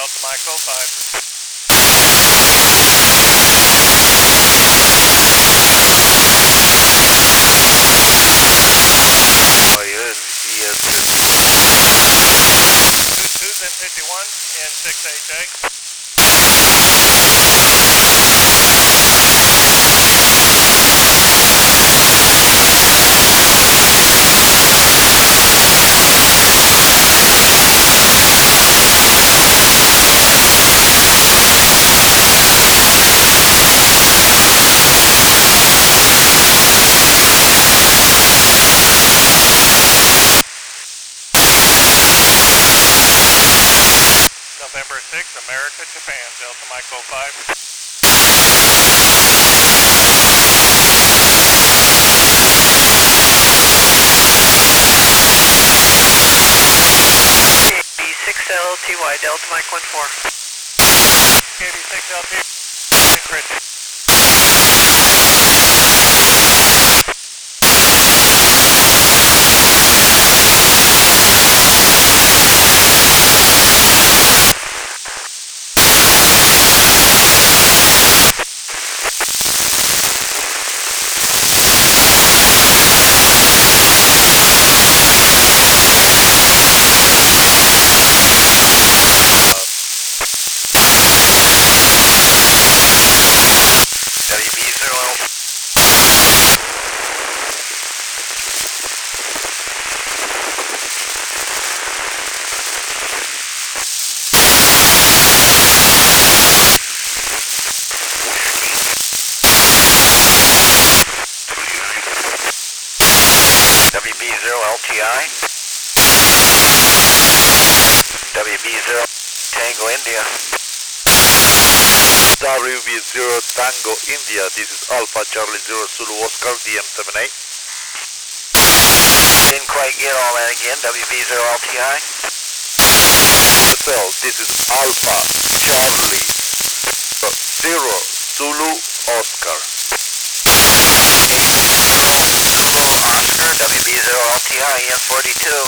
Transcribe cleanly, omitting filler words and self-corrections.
Delta Mike 05. Oh, yes. 22's in 51 in 6HA. November 6, America, Japan, Delta Mike 05. KB6LTY, Delta Mike 14. KB6LT, Chris. WB0LTI, WB0 Tango India, WB0 Tango India, this is Alpha Charlie 0 Zulu Oscar DM78. Didn't quite get all that again, WB0LTI. So this is Alpha Charlie 0 Zulu Oscar. Oscar, WB0LTI in 42.